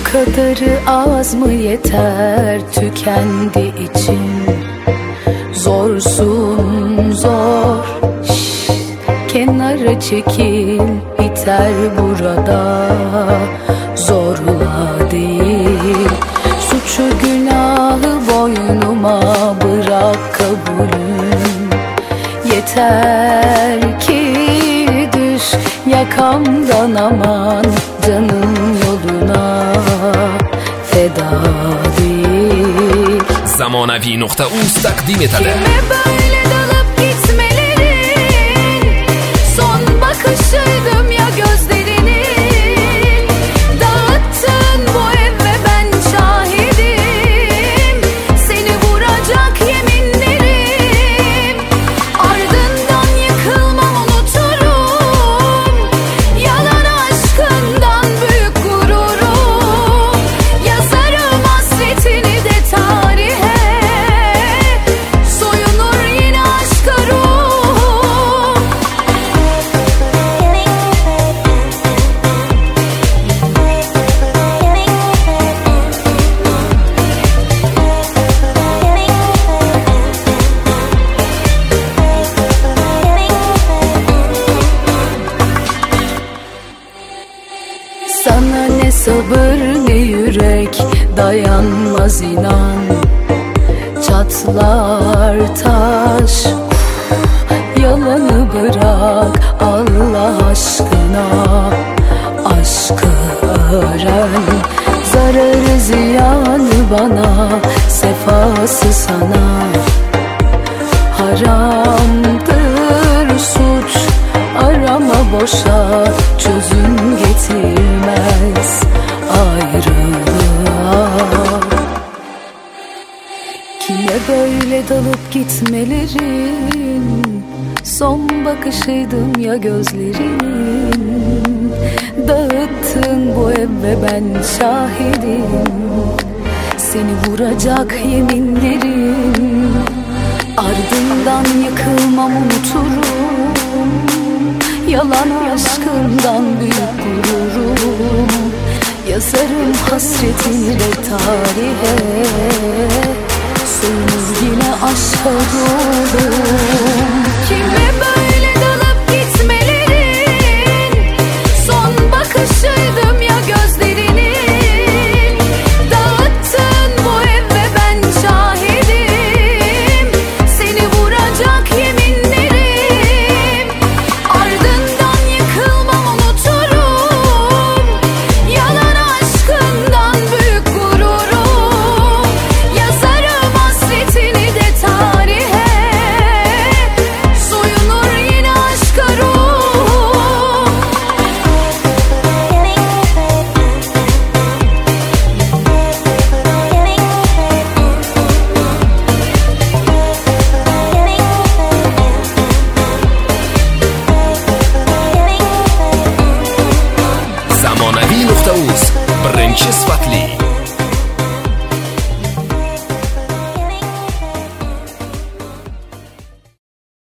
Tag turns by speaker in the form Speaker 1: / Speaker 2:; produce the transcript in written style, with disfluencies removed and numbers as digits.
Speaker 1: kadarı az mı yeter, tükendi içim. Zorsun zor, kenara çekil, biter burada. Zorla değil, suçu günahı boynuma bırak kabulüm. Yeter ki düş yakamdan, aman canım yoluna feda değil.
Speaker 2: Zamonaviy.uz taqdim etadi.
Speaker 1: Kime böyle dalıp gitmelerin, son bakışıydım ya gözlerinin. Dağıttın bu ev ve ben şahidim, seni vuracak yeminlerim. Ardından yıkılmam, unuturum yalan aşkından büyük gururum. Yazarım hasretini de tarihe, soyunur yine aşka ruhum. Sana ne sabır ne yürek dayanmaz inan. Çatlar taş, yalanı bırak Allah aşkına. Aşkı öğren, zararı ziyanı bana, sefası sana. Haramdır suç, arama boşa, çözüm getirmez ayrılığa. Kime böyle dalıp gitmelerin, son bakışıydım ya gözlerin. Dağıttın bu ev ve ben şahidim, seni vuracak yeminlerim. Ardından yıkılmam, unuturum yalan aşkından büyük gururum. Yazarım hasretini de tarihe, soyunur yine aşka ruhum. Kime böyle dalıp gitmelerin, son bakışıydım ya gözlerinin. Dağıttın bu ev ve ben şahidim, seni vuracak yeminlerim. Ardından yıkılmam, unuturum yalan aşkından büyük gururum. Yazarım hasretini de tarihe, soyunur yine aşka ruhum.
Speaker 2: Zamonaviy.uz birinchi sifatli